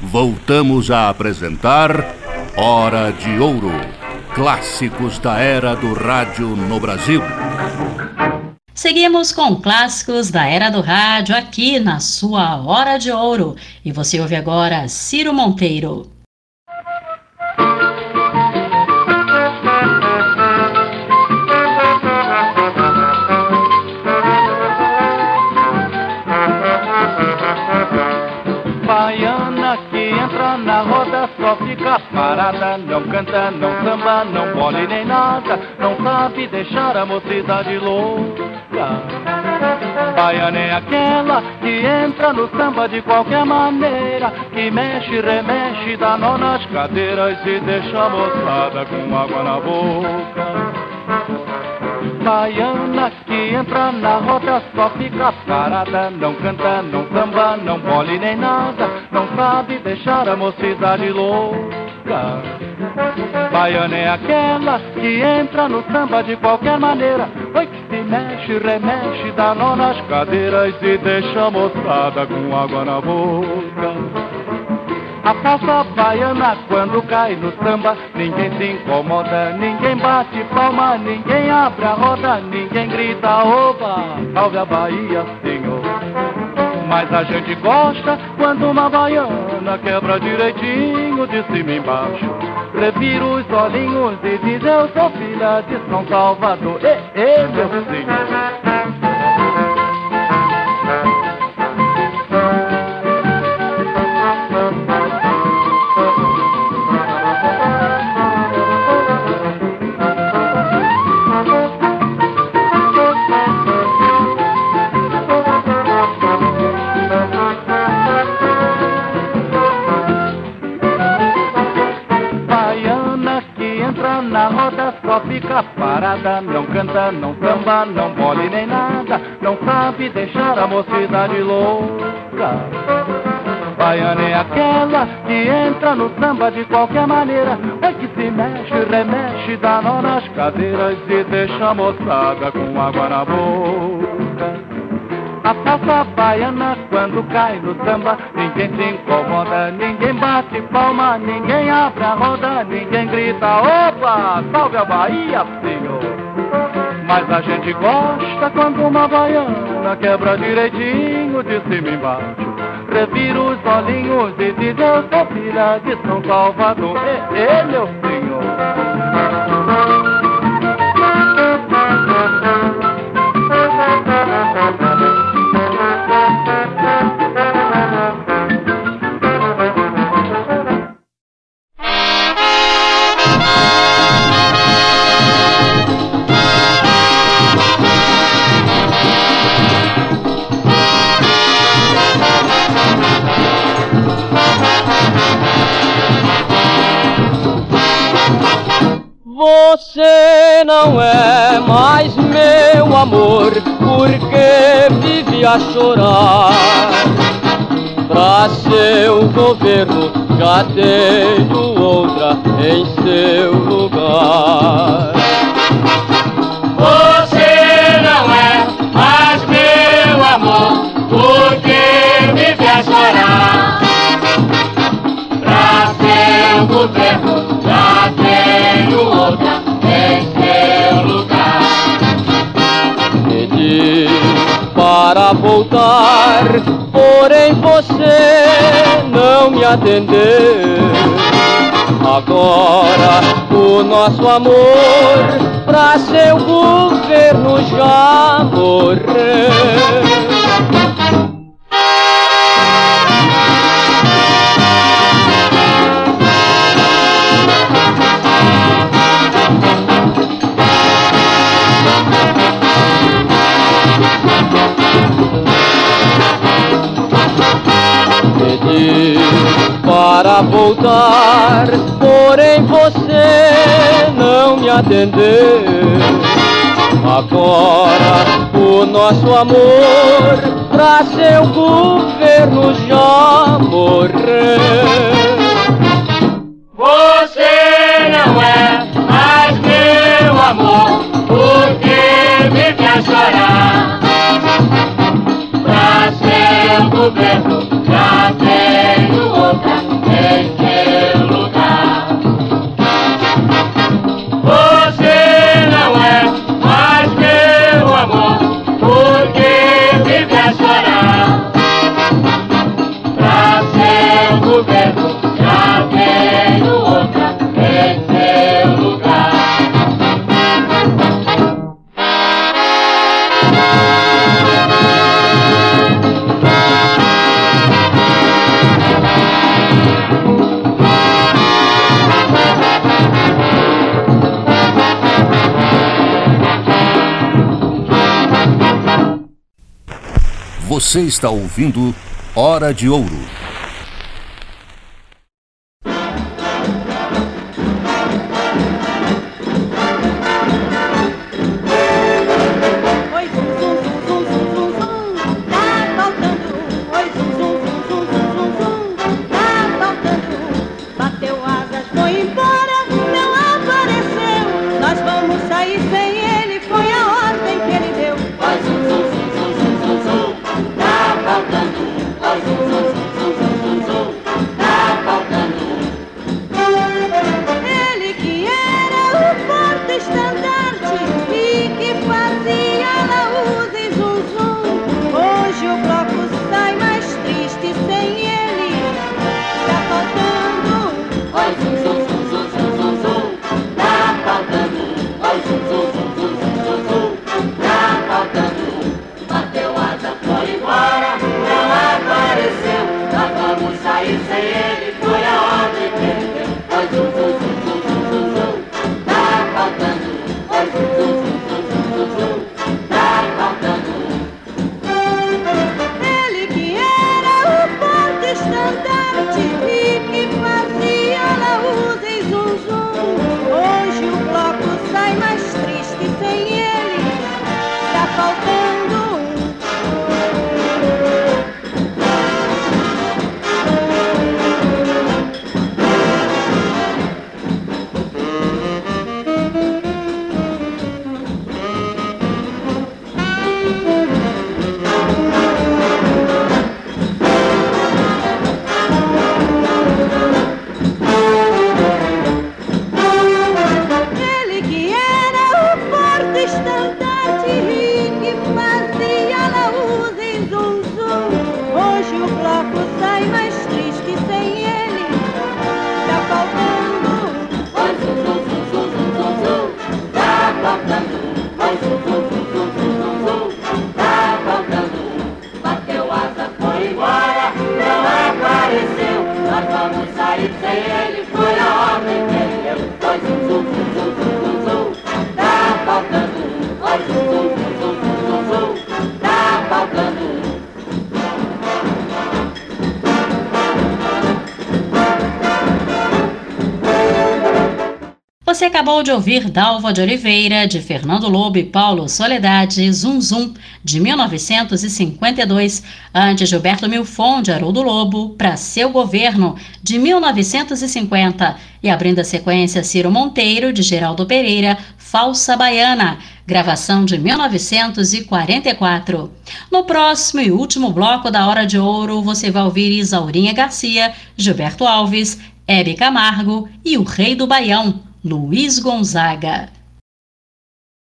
voltamos a apresentar Hora de Ouro, clássicos da era do rádio no Brasil. Seguimos com clássicos da era do rádio aqui na sua Hora de Ouro. E você ouve agora Ciro Monteiro. Baiana que entra na roda só fica parada, não canta, não samba, não bole nem nada, não sabe deixar a mocidade louca. Baiana é aquela que entra no samba de qualquer maneira, que mexe, remexe, dá nó nas cadeiras e deixa a moçada com água na boca. Baiana que entra na roda só fica parada, não canta, não samba, não bole nem nada, não sabe deixar a mocidade louca. Baiana é aquela que entra no samba de qualquer maneira, oi, que se mexe, remexe, dá nó nas cadeiras e deixa a moçada com água na boca. A calça baiana quando cai no samba, ninguém se incomoda, ninguém bate palma, ninguém abre a roda, ninguém grita, oba, salve a Bahia, senhor. Mas a gente gosta quando uma baiana quebra direitinho de cima e embaixo, revira os olhinhos e diz, eu sou filha de São Salvador, meu senhor. Só fica parada, não canta, não samba, não bole nem nada, não sabe deixar a mocidade louca. Baiana é aquela que entra no samba de qualquer maneira, é que se mexe, remexe, dá nó nas cadeiras e deixa a moçada com água na boca. A salsa baiana quando cai no samba, ninguém se incomoda, ninguém bate palma, ninguém abre a roda, ninguém grita, opa, salve a Bahia, senhor. Mas a gente gosta quando uma baiana quebra direitinho de cima e embaixo, revira os olhinhos e diz, eu sou filha de São Salvador, meu senhor. Você não é mais meu amor, porque vive a chorar. Pra seu governo já tenho outra em seu lugar. Você não é mais meu amor, porque vive a chorar. Pra seu governo já tenho outra em seu lugar. Pedi para voltar, porém você não me atendeu. Agora o nosso amor pra seu governo já morreu. Pedi para voltar, porém você não me atendeu. Agora o nosso amor pra seu governo já morreu. Você não é mais meu amor, porque vive a chorar. Pra seu governo já tenho outra Você está ouvindo Hora de Ouro. Você acabou de ouvir Dalva de Oliveira, de Fernando Lobo e Paulo Soledade, Zum Zum, de 1952, antes Gilberto Milfon, de Haroldo Lobo, Pra Seu Governo, de 1950, e abrindo a sequência Ciro Monteiro, de Geraldo Pereira, Falsa Baiana, gravação de 1944. No próximo e último bloco da Hora de Ouro, você vai ouvir Isaurinha Garcia, Gilberto Alves, Hebe Camargo e o Rei do Baião, Luiz Gonzaga.